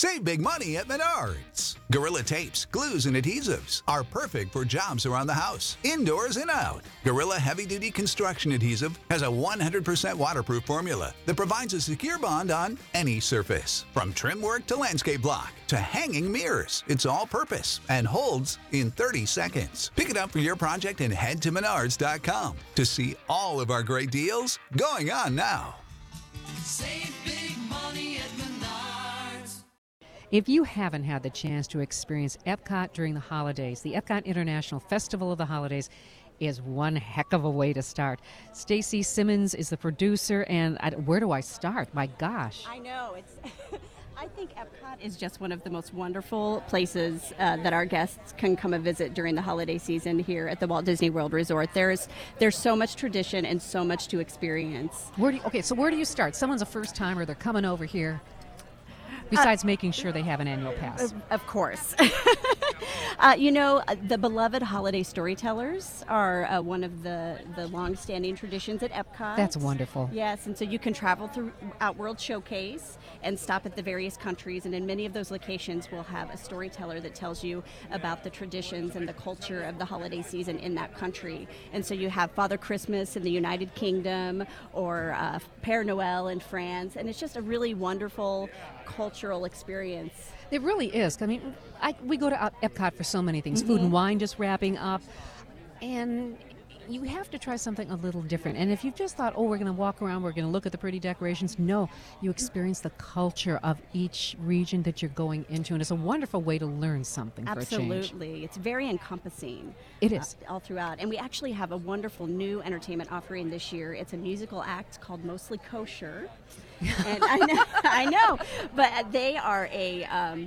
Save big money at Menards. Gorilla tapes, glues, and adhesives are perfect for jobs around the house, indoors and out. Gorilla Heavy Duty Construction Adhesive has a 100% waterproof formula that provides a secure bond on any surface. From trim work to landscape block to hanging mirrors, it's all purpose and holds in 30 seconds. Pick it up for your project and head to Menards.com to see all of our great deals going on now. Save big money at Menards. If you haven't had the chance to experience Epcot during the holidays, the Epcot International Festival of the Holidays is one heck of a way to start. Stacy Simmons is the producer, and where do I start? My gosh. I know. I think Epcot is just one of the most wonderful places that our guests can come and visit during the holiday season here at the Walt Disney World Resort. There's so much tradition and so much to experience. Where do you start? Someone's a first timer, they're coming over here. Besides making sure they have an annual pass. Of course. The beloved holiday storytellers are one of the long-standing traditions at Epcot. That's wonderful. Yes, and so you can travel throughout World Showcase and stop at the various countries, and in many of those locations we'll have a storyteller that tells you about the traditions and the culture of the holiday season in that country. And so you have Father Christmas in the United Kingdom or Père Noël in France, and it's just a really wonderful cultural experience. It really is. I mean, we go to Epcot for so many things. Food and wine just wrapping up. And you have to try something a little different. And if you've just thought, we're going to walk around, we're going to look at the pretty decorations, no, you experience the culture of each region that you're going into. And it's a wonderful way to learn something for a change. Absolutely. It's very encompassing. It is. All throughout. And we actually have a wonderful new entertainment offering this year. It's a musical act called Mostly Kosher. And I know, but they are a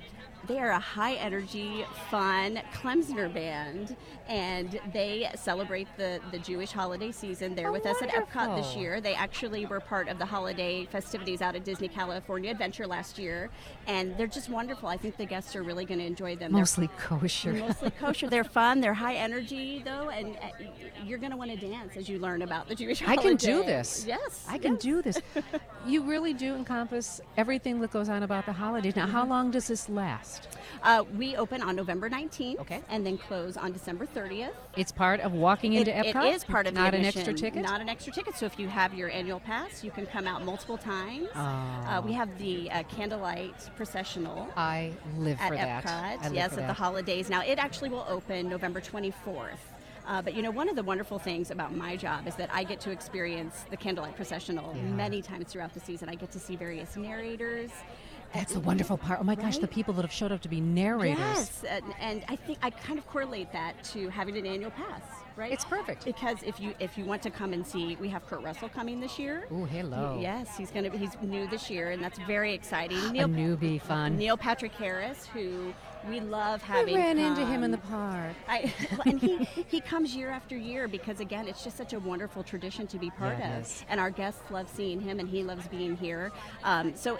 high energy, fun Klemsner band, and they celebrate the Jewish holiday season. They're with us at Epcot this year. They actually were part of the holiday festivities out at Disney California Adventure last year, and they're just wonderful. I think the guests are really going to enjoy them. Mostly kosher. Mostly kosher. They're fun. They're high energy, though, and you're going to want to dance as you learn about the Jewish holiday. I can do this. Yes. I can do this. You really do encompass everything that goes on about the holidays. Now, how long does this last? We open on November 19th, okay, and then close on December 30th. It's part of walking into Epcot? It is part of the admission. Not an extra ticket? Not an extra ticket. So if you have your annual pass, you can come out multiple times. Oh. We have the candlelight processional. I live for that. At Epcot, yes, at the holidays. Now, it actually will open November 24th. But one of the wonderful things about my job is that I get to experience the candlelight processional many times throughout the season. I get to see various narrators. That's the wonderful part. Oh my gosh, the people that have showed up to be narrators. Yes, and I think I kind of correlate that to having an annual pass, right? It's perfect. Because if you want to come and see, we have Kurt Russell coming this year. Oh, hello. Yes, he's new this year, and that's very exciting. A newbie, fun. Neil Patrick Harris, who we love having. I ran into him in the park. And he comes year after year because, again, it's just such a wonderful tradition to be part of. And our guests love seeing him, and he loves being here. So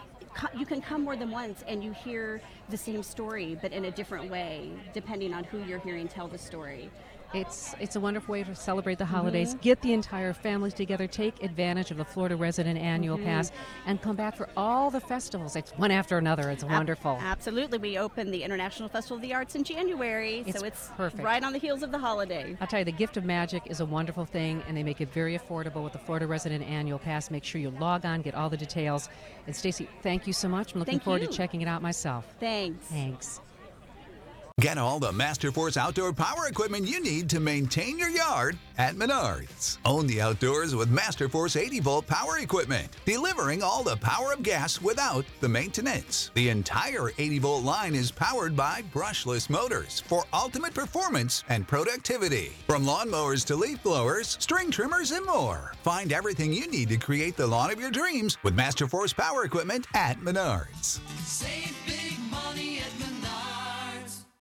you can come more than once and you hear the same story, but in a different way, depending on who you're hearing tell the story. It's a wonderful way to celebrate the holidays. Get the entire families together. Take advantage of the Florida Resident Annual Pass and come back for all the festivals. It's one after another. It's wonderful. Absolutely. We open the International Festival of the Arts in January, so it's perfect. Right on the heels of the holiday. I'll tell you, the gift of magic is a wonderful thing, and they make it very affordable with the Florida Resident Annual Pass. Make sure you log on, get all the details. And Stacy, thank you so much. I'm looking forward to checking it out myself. Thanks. Get all the Masterforce outdoor power equipment you need to maintain your yard at Menards. Own the outdoors with Masterforce 80-volt power equipment, delivering all the power of gas without the maintenance. The entire 80-volt line is powered by brushless motors for ultimate performance and productivity. From lawnmowers to leaf blowers, string trimmers, and more. Find everything you need to create the lawn of your dreams with Masterforce power equipment at Menards. Save